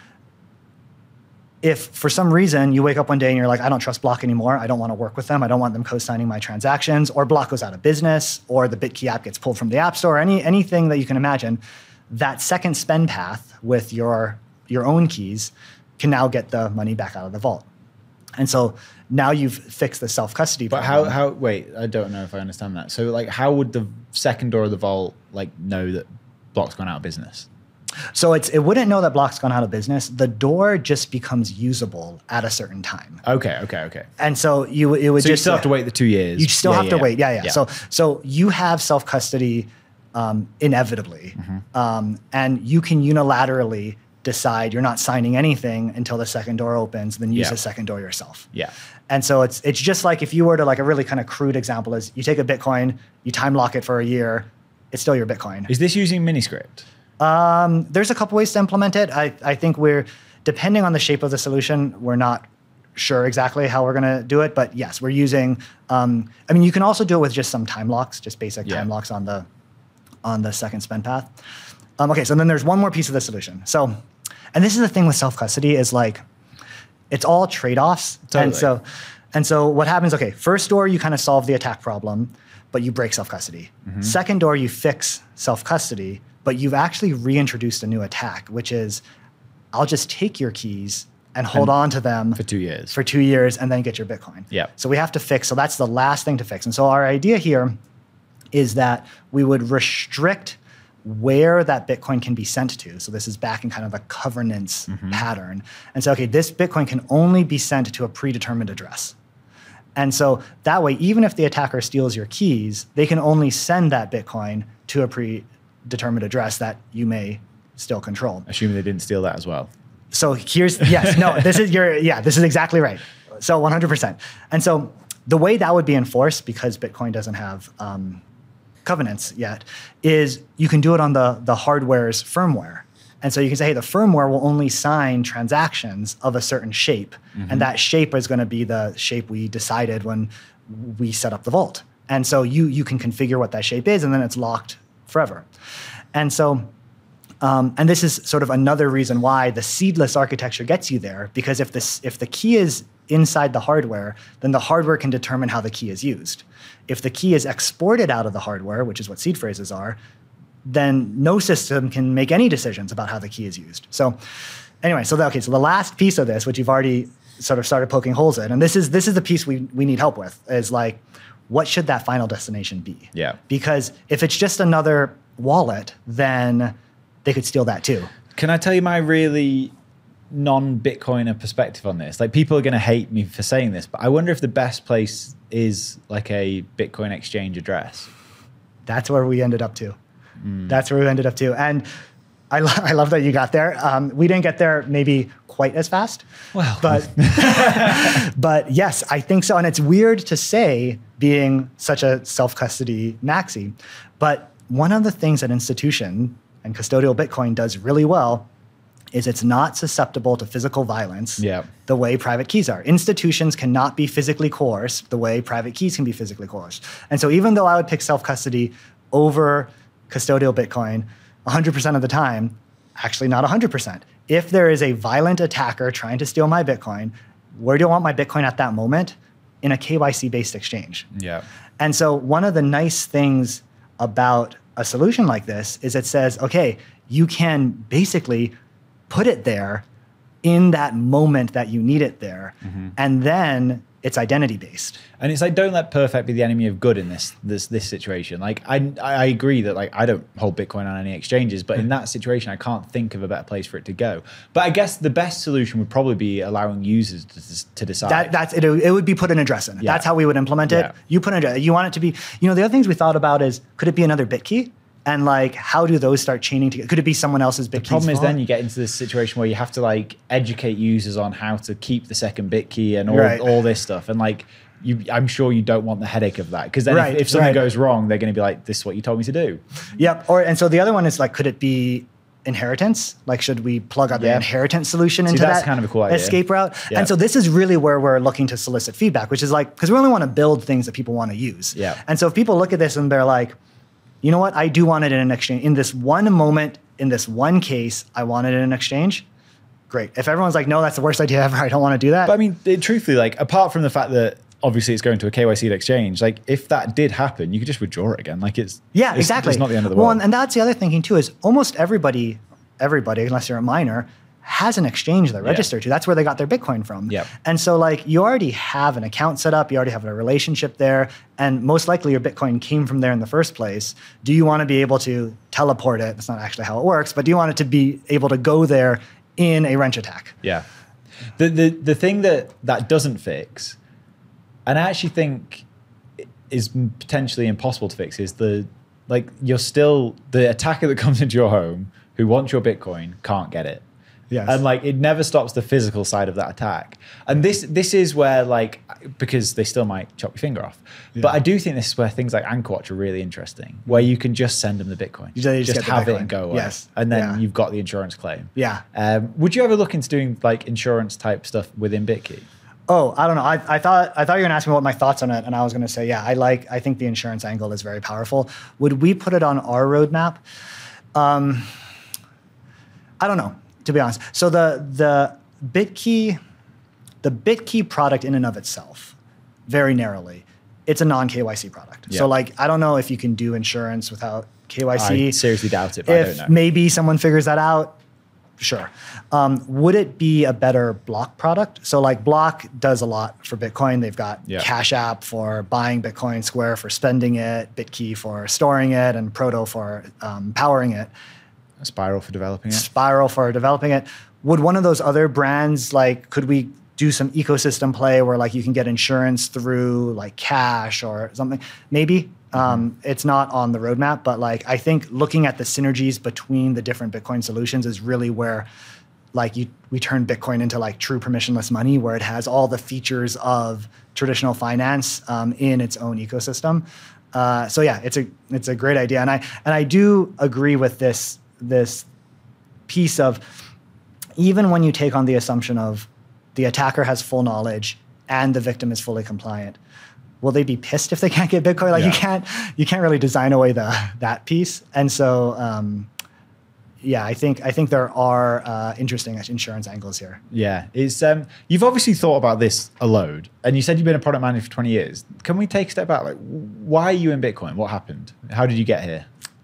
If for some reason you wake up one day and you're like, I don't trust Block anymore, I don't want to work with them, I don't want them co-signing my transactions, or Block goes out of business, or the Bitkey app gets pulled from the App Store, anything that you can imagine, that second spend path with your own keys can now get the money back out of the vault. And so now you've fixed the self-custody problem. But how wait, I don't know if I understand that. So like, how would the second door of the vault know that Block's gone out of business? So it wouldn't know that Block's gone out of business. The door just becomes usable at a certain time. Okay. And so it would so just... you still have to wait the 2 years. You still have to wait, yeah. So you have self-custody inevitably. Mm-hmm. And you can unilaterally decide you're not signing anything until the second door opens, then use the second door yourself. Yeah. And so it's just like if you were to, like, a really kind of crude example is you take a Bitcoin, you time lock it for a year, it's still your Bitcoin. Is this using Miniscript? There's a couple ways to implement it. I think depending on the shape of the solution, we're not sure exactly how we're going to do it. But yes, we're using, you can also do it with just some time locks, just basic time locks on the second spend path. Okay, so then there's one more piece of the solution. So, and this is the thing with self-custody is like, it's all trade-offs. Totally. And so what happens, okay, first door, you kind of solve the attack problem, but you break self-custody. Mm-hmm. Second door, you fix self-custody, but you've actually reintroduced a new attack, which is, I'll just take your keys and hold on to them for 2 years. For 2 years and then get your Bitcoin. Yeah. So we have to fix, so that's the last thing to fix. And so our idea here is that we would restrict where that Bitcoin can be sent to. So this is back in kind of the governance pattern. And so, okay, this Bitcoin can only be sent to a predetermined address. And so that way, even if the attacker steals your keys, they can only send that Bitcoin to a predetermined address that you may still control. Assuming they didn't steal that as well. So this is exactly right. So 100%. And so the way that would be enforced, because Bitcoin doesn't have covenants yet, is you can do it on the hardware's firmware. And so you can say, hey, the firmware will only sign transactions of a certain shape. And that shape is going to be the shape we decided when we set up the vault. And so you can configure what that shape is, and then it's locked forever. And so, and this is sort of another reason why the seedless architecture gets you there, because if the key is inside the hardware, then the hardware can determine how the key is used. If the key is exported out of the hardware, which is what seed phrases are, then no system can make any decisions about how the key is used. So anyway, so the last piece of this, which you've already sort of started poking holes in, and this is the piece we need help with, is like, what should that final destination be? Yeah. Because if it's just another wallet, then they could steal that too. Can I tell you my really non-Bitcoiner perspective on this? Like, people are going to hate me for saying this, but I wonder if the best place is like a Bitcoin exchange address. That's where we ended up to. That's where we ended up to. And I love that you got there. We didn't get there maybe quite as fast. Well, but but yes, I think so. And it's weird to say, being such a self-custody maxi, but one of the things that institution and custodial Bitcoin does really well is it's not susceptible to physical violence the way private keys are. Institutions cannot be physically coerced the way private keys can be physically coerced. And so even though I would pick self-custody over custodial Bitcoin 100% of the time, actually not 100%. If there is a violent attacker trying to steal my Bitcoin, where do I want my Bitcoin at that moment? In a KYC-based exchange. Yeah. And so one of the nice things about a solution like this is it says, okay, you can basically put it there in that moment that you need it there, and then it's identity-based. And it's like, don't let perfect be the enemy of good in this situation. Like, I agree that, like, I don't hold Bitcoin on any exchanges, but in that situation, I can't think of a better place for it to go. But I guess the best solution would probably be allowing users to decide. That's it. It would be put an address in. That's how we would implement it. Yeah. You put an address. You want it to be, the other things we thought about is, could it be another BitKey? And like, how do those start chaining together? Could it be someone else's BitKey? The problem is then you get into this situation where you have to like educate users on how to keep the second BitKey and all this stuff. And like, I'm sure you don't want the headache of that, because then if something goes wrong, they're going to be like, "This is what you told me to do." Yep. And so the other one is like, could it be inheritance? Like, should we plug out the inheritance solution into that's that kind of a cool idea. Escape route? Yeah. And so this is really where we're looking to solicit feedback, which is like, because we only want to build things that people want to use. Yeah. And so if people look at this and they're like, you know what, I do want it in an exchange. In this one moment, in this one case, I want it in an exchange. Great. If everyone's like, no, that's the worst idea ever, I don't want to do that. But I mean, truthfully, like, apart from the fact that obviously it's going to a KYC exchange, like, if that did happen, you could just withdraw it again. Like, exactly. It's not the end of the world. Well, and that's the other thinking too, is almost everybody, unless you're a miner, has an exchange they're registered to. That's where they got their Bitcoin from. Yep. And so like, you already have an account set up, you already have a relationship there, and most likely your Bitcoin came from there in the first place. Do you want to be able to teleport it? That's not actually how it works, but do you want it to be able to go there in a wrench attack? Yeah. The thing that doesn't fix, and I actually think is potentially impossible to fix, is the attacker that comes into your home who wants your Bitcoin can't get it. Yes. And like, it never stops the physical side of that attack. And this is where, like, because they still might chop your finger off. Yeah. But I do think this is where things like Anchorwatch are really interesting, where you can just send them the Bitcoin. You just have Bitcoin. it and go away. Yes. And then you've got the insurance claim. Yeah. Would you ever look into doing like insurance type stuff within BitKey? Oh, I don't know. I thought you were going to ask me what my thoughts on it, and I was going to say, I think the insurance angle is very powerful. Would we put it on our roadmap? I don't know, to be honest. So the BitKey product in and of itself, very narrowly, it's a non-KYC product. Yeah. So like, I don't know if you can do insurance without KYC. I seriously doubt it, but I don't know. Maybe someone figures that out, Sure. Would it be a better Block product? So like Block does a lot for Bitcoin. They've got Cash App for buying Bitcoin, Square for spending it, Bitkey for storing it, and Proto for powering it. Spiral for developing it. Spiral for developing it. Would one of those other brands, like, could we do some ecosystem play where like you can get insurance through like Cash or something? Maybe. It's not on the roadmap, but like I think looking at the synergies between the different Bitcoin solutions is really where like we turn Bitcoin into like true permissionless money, where it has all the features of traditional finance in its own ecosystem. So yeah, it's a great idea, and I do agree with this piece of, even when you take on the assumption of the attacker has full knowledge and the victim is fully compliant, will they be pissed if they can't get Bitcoin? Like you can't really design away that piece. And so, I think there are interesting insurance angles here. Yeah, it's you've obviously thought about this a load, and you said you've been a product manager for 20 years. Can we take a step back? Like, why are you in Bitcoin? What happened? How did you get here?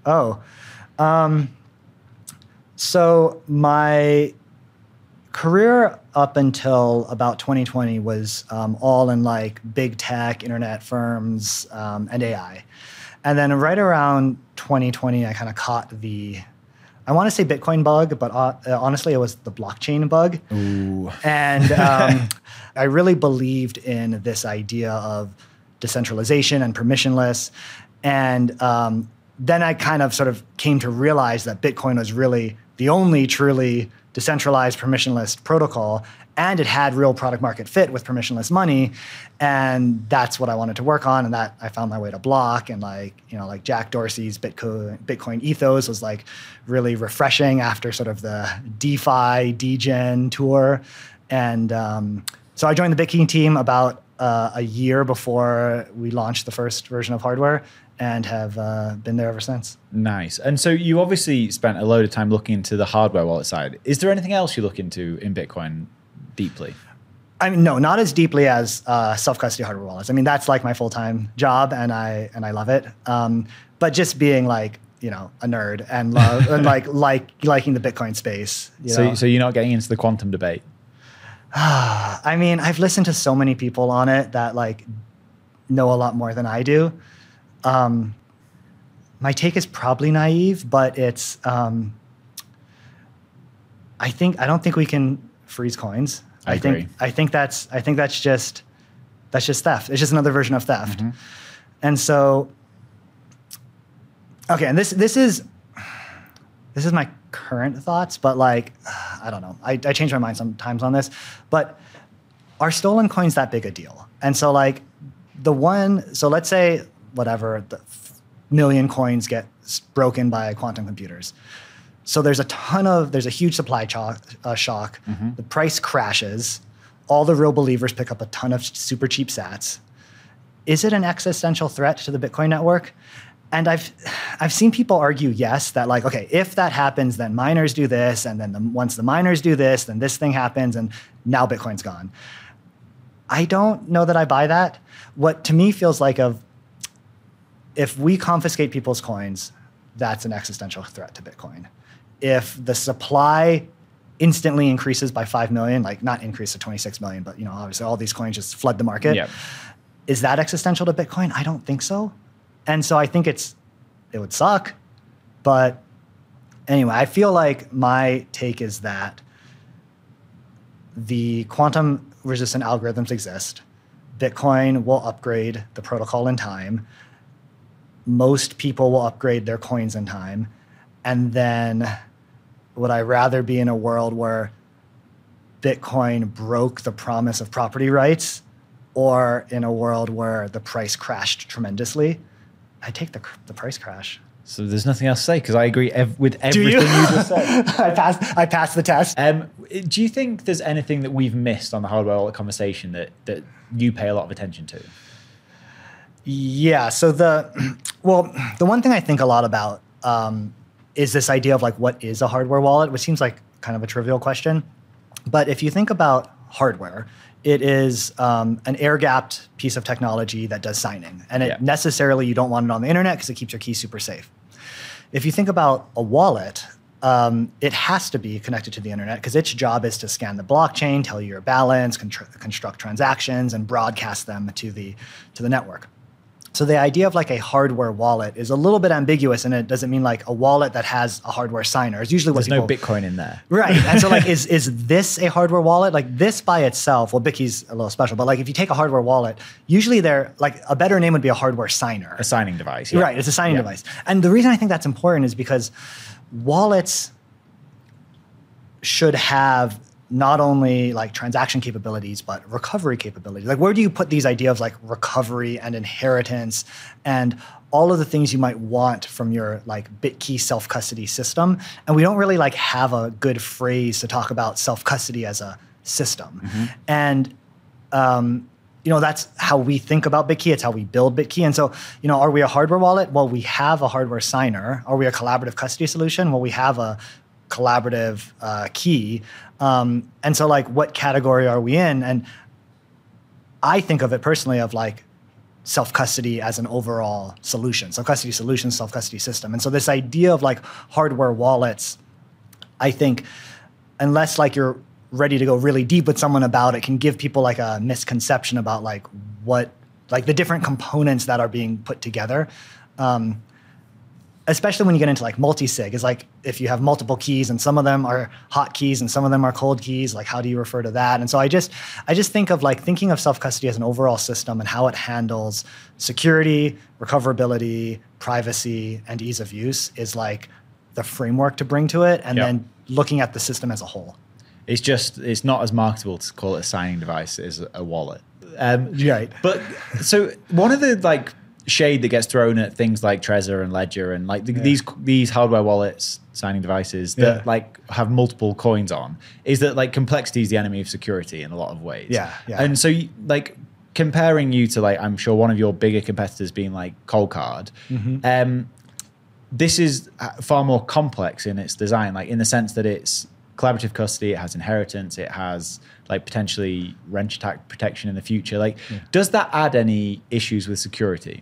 So my career up until about 2020 was all in like big tech, internet firms, and AI. And then right around 2020, I kind of caught I want to say Bitcoin bug, but honestly, it was the blockchain bug. Ooh. And I really believed in this idea of decentralization and permissionless. And then I kind of sort of came to realize that Bitcoin was really the only truly decentralized permissionless protocol, and it had real product market fit with permissionless money, and that's what I wanted to work on. And that I found my way to Block, and like Jack Dorsey's Bitcoin ethos was like really refreshing after sort of the DeFi degen tour, and so I joined the Bitkey team about a year before we launched the first version of hardware, and have been there ever since. Nice. And so you obviously spent a load of time looking into the hardware wallet side. Is there anything else you look into in Bitcoin deeply? I mean, no, not as deeply as self-custody hardware wallets. I mean, that's like my full-time job, and I love it. But just being like, a nerd and love and liking the Bitcoin space. So you're not getting into the quantum debate? I mean, I've listened to so many people on it that like know a lot more than I do. My take is probably naive, but it's, I don't think we can freeze coins. I agree. I think that's just theft. It's just another version of theft. Mm-hmm. And so, okay. And this is my current thoughts, but like, I don't know. I change my mind sometimes on this, but are stolen coins that big a deal? And so like so let's say, whatever, the million coins get broken by quantum computers. So there's a huge supply shock. Mm-hmm. The price crashes. All the real believers pick up a ton of super cheap sats. Is it an existential threat to the Bitcoin network? And I've seen people argue yes, that like, okay, if that happens, then miners do this, and then once the miners do this, then this thing happens, and now Bitcoin's gone. I don't know that I buy that. What to me feels like if we confiscate people's coins, that's an existential threat to Bitcoin. If the supply instantly increases by 5 million, like not increase to 26 million, but obviously all these coins just flood the market. Yep. Is that existential to Bitcoin? I don't think so. And so I think it would suck. But anyway, I feel like my take is that the quantum resistant algorithms exist. Bitcoin will upgrade the protocol in time. Most people will upgrade their coins in time. And then would I rather be in a world where Bitcoin broke the promise of property rights, or in a world where the price crashed tremendously? I take the price crash. So there's nothing else to say, because I agree with everything you just said. I passed the test. Do you think there's anything that we've missed on the hardware wallet conversation that you pay a lot of attention to? Yeah. So the one thing I think a lot about is this idea of like, what is a hardware wallet, which seems like kind of a trivial question. But if you think about hardware, it is an air-gapped piece of technology that does signing. And necessarily you don't want it on the internet because it keeps your keys super safe. If you think about a wallet, it has to be connected to the internet because its job is to scan the blockchain, tell you your balance, construct transactions, and broadcast them to the network. So the idea of like a hardware wallet is a little bit ambiguous, and it doesn't mean like a wallet that has a hardware signer. It's usually what There's people, no Bitcoin in there. Right. And so like, is this a hardware wallet? Like this by itself, well, BitKey's a little special, but like if you take a hardware wallet, usually they're like a better name would be a hardware signer. A signing device. Yeah. Right. It's a signing device. And the reason I think that's important is because wallets should have not only like transaction capabilities, but recovery capabilities. Like where do you put these ideas of like recovery and inheritance and all of the things you might want from your like BitKey self-custody system? And we don't really like have a good phrase to talk about self-custody as a system. Mm-hmm. And, that's how we think about BitKey. It's how we build BitKey. And so, are we a hardware wallet? Well, we have a hardware signer. Are we a collaborative custody solution? Well, we have a collaborative key. And so like what category are we in? And I think of it personally of like self-custody as an overall solution, self-custody solution, self-custody system. And so this idea of like hardware wallets, I think unless like you're ready to go really deep with someone about it, can give people like a misconception about like what, like the different components that are being put together. Especially when you get into like multi-sig, is like if you have multiple keys and some of them are hot keys and some of them are cold keys, like how do you refer to that? And so I just think of like thinking of self-custody as an overall system and how it handles security, recoverability, privacy, and ease of use is like the framework to bring to it. And then looking at the system as a whole. It's not as marketable to call it a signing device as a wallet. Right. But so one of the like shade that gets thrown at things like Trezor and Ledger and like these hardware wallets, signing devices that like have multiple coins on, is that like complexity is the enemy of security in a lot of ways. Yeah. And so like comparing you to like, I'm sure one of your bigger competitors being like Coldcard, this is far more complex in its design, like in the sense that it's collaborative custody, it has inheritance, it has like potentially wrench attack protection in the future. Like, does that add any issues with security?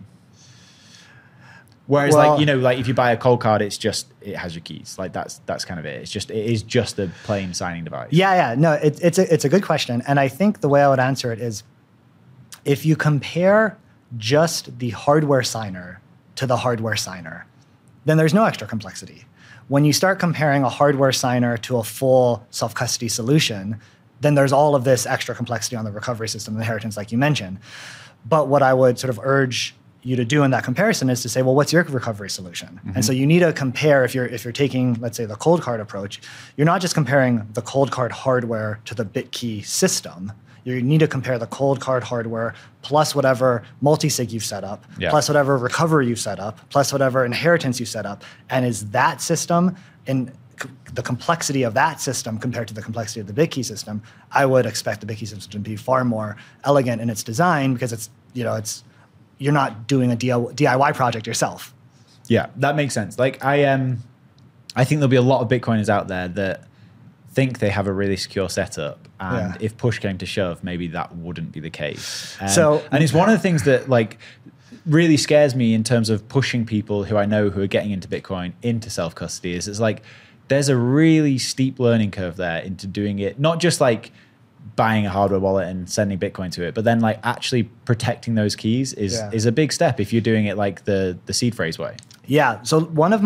Whereas like if you buy a Coldcard, it has your keys. Like that's kind of it. It is just a plain signing device. Yeah. No, it's a good question. And I think the way I would answer it is if you compare just the hardware signer to the hardware signer, then there's no extra complexity. When you start comparing a hardware signer to a full self-custody solution, then there's all of this extra complexity on the recovery system, the inheritance, like you mentioned. But what I would sort of urge you to do in that comparison is to say, well, what's your recovery solution? And so you need to compare, if you're taking, let's say, the Coldcard approach, you're not just comparing the Coldcard hardware to the BitKey system. You need to compare the Coldcard hardware plus whatever multi-sig you've set up, plus whatever recovery you've set up, plus whatever inheritance you set up. And is that system, in the complexity of that system compared to the complexity of the BitKey system, I would expect the BitKey system to be far more elegant in its design because it's you're not doing a DIY project yourself. Yeah, that makes sense. Like I think there'll be a lot of Bitcoiners out there that think they have a really secure setup, and if push came to shove, maybe that wouldn't be the case. And it's one of the things that like really scares me in terms of pushing people who I know who are getting into Bitcoin into self-custody. Is it's like there's a really steep learning curve there into doing it, not just like buying a hardware wallet and sending Bitcoin to it, but then like actually protecting those keys is a big step if you're doing it like the seed phrase way. Yeah. So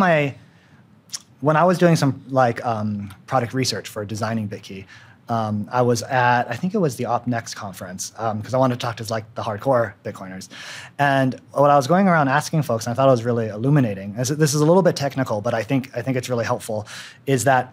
when I was doing some like product research for designing BitKey, I was at, I think it was the OpNext conference, because I wanted to talk to like the hardcore Bitcoiners. And what I was going around asking folks, and I thought it was really illuminating, this is a little bit technical, but I think it's really helpful, is that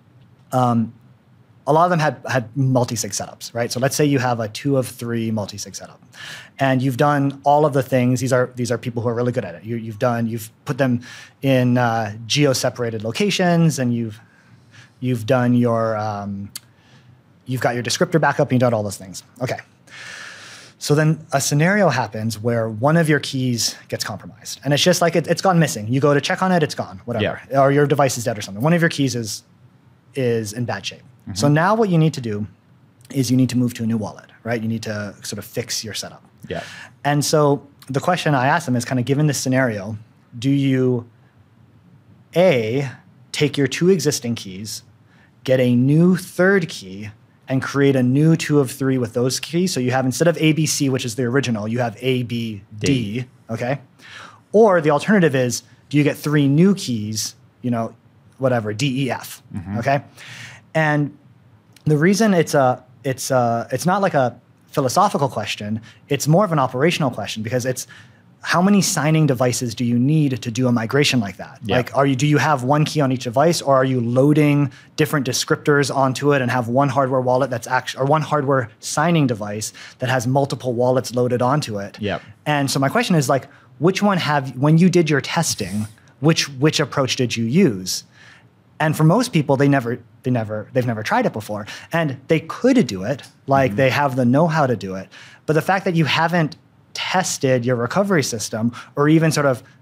a lot of them had multi-sig setups, right? So let's say you have a 2 of 3 multi-sig setup, and you've done all of the things. These are people who are really good at it. You've put them in geo-separated locations, and you've done your you've got your descriptor backup, and you've done all those things. Okay. So then a scenario happens where one of your keys gets compromised, and it's just like it's gone missing. You go to check on it, it's gone, whatever, or your device is dead or something. One of your keys is in bad shape. Mm-hmm. So now what you need to do is you need to move to a new wallet, right? You need to sort of fix your setup. Yeah. And so the question I asked them is kind of, given this scenario, do you take your 2 existing keys, get a new third key, and create a new 2 of 3 with those keys. So you have, instead of ABC, which is the original, you have A, B, D, okay? Or the alternative is, do you get 3 new keys, whatever, D, E, F, okay? And the reason it's not like a philosophical question, it's more of an operational question, because it's, how many signing devices do you need to do a migration like that? Yeah. Like, do you have 1 key on each device, or are you loading different descriptors onto it and have one hardware wallet that's or one hardware signing device that has multiple wallets loaded onto it? Yep. And so my question is, like, which one when you did your testing, which approach did you use? And for most people, they've never tried it before, and they could do it, like they have the know-how to do it. But the fact that you haven't tested your recovery system or even sort of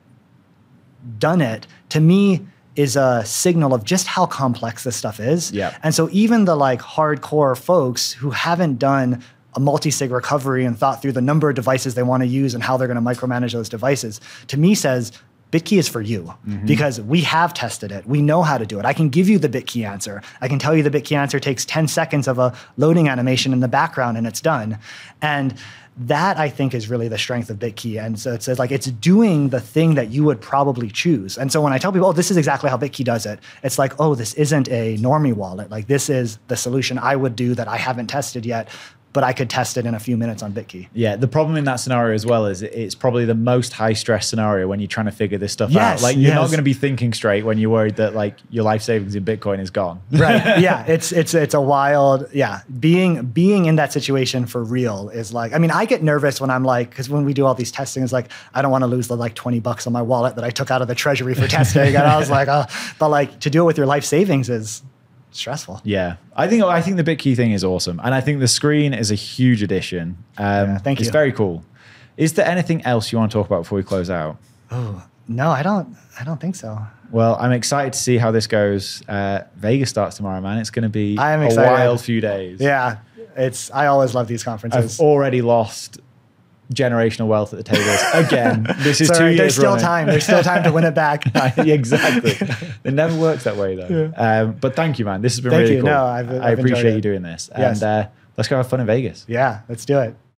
done it, to me, is a signal of just how complex this stuff is. Yeah. And so even the like hardcore folks who haven't done a multi-sig recovery and thought through the number of devices they want to use and how they're going to micromanage those devices, to me says, BitKey is for you, because we have tested it. We know how to do it. I can give you the BitKey answer. I can tell you the BitKey answer takes 10 seconds of a loading animation in the background and it's done. And that, I think, is really the strength of BitKey. And so it says, like, it's doing the thing that you would probably choose. And so when I tell people, oh, this is exactly how BitKey does it, it's like, oh, this isn't a normie wallet. Like, this is the solution I would do that I haven't tested yet, but I could test it in a few minutes on BitKey. Yeah, the problem in that scenario as well is it's probably the most high stress scenario when you're trying to figure this stuff out. Like, you're not going to be thinking straight when you're worried that like your life savings in Bitcoin is gone. Right. Yeah. It's a wild, yeah. Being in that situation for real is like, I mean, I get nervous when I'm like, because when we do all these testing, it's like, I don't want to lose the like $20 on my wallet that I took out of the treasury for testing. And I was like, oh, but like to do it with your life savings is stressful. Yeah, I think the BitKey thing is awesome, and I think the screen is a huge addition. Thank you. It's very cool. Is there anything else you want to talk about before we close out? Oh no, I don't think so. Well, I'm excited to see how this goes. Vegas starts tomorrow, man. It's going to be a wild few days. Yeah, I always love these conferences. I've already lost generational wealth at the tables again. This is 2 years There's still running. time. There's still time to win it back. Exactly. It never works that way though. Yeah. But thank you, man. This has been really cool. No, I appreciate you doing this. Yes. And let's go have fun in Vegas. Yeah, let's do it.